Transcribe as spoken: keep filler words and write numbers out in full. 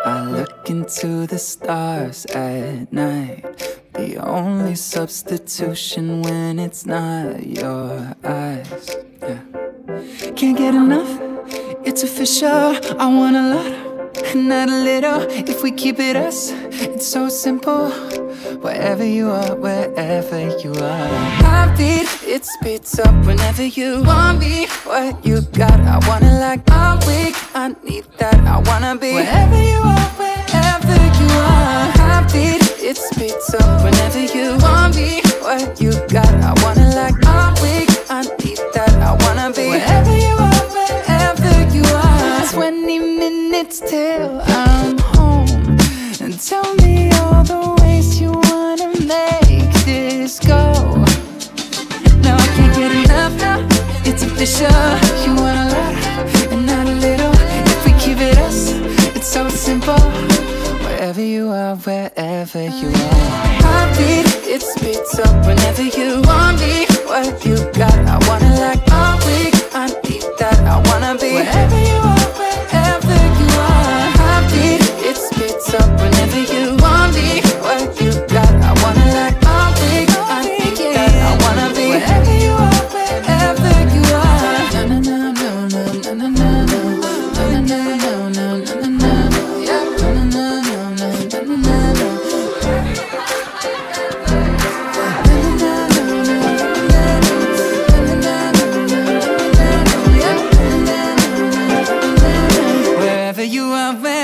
I look into the stars at night. The only substitution when it's not your eyes. Yeah. Can't get enough, it's official. I want a lot, not a little. If we keep it us, it's so simple. Wherever you are, wherever you are. Heartbeat, it speeds up whenever you want me. What you got, I wanna like. I'm weak, I need that, I wanna be. Wherever you are, wherever you are. Heartbeat, it speeds up whenever you want me. What you got, I wanna like. I'm weak, I need that, I wanna be. Wherever you are, wherever you are. Twenty minutes till I'm home. And tell me all the ways you wanna make this go. Now I can't get enough now, it's official. You want a lot and not a little. If we keep it us, it's so simple. Wherever you are, wherever you are. Heartbeat, it speeds up whenever you want me. What you got, I wanna like. I'm weak, I need that, I wanna be. Wherever you are, wherever you are. Heartbeat, it speeds up whenever you want me. What you got, I wanna like. I'm weak, I need that, I wanna be. Wherever you are, wherever you are. Na na na na na na na na na na na na na na na. Yeah, na na na na na na na na. Wherever you are.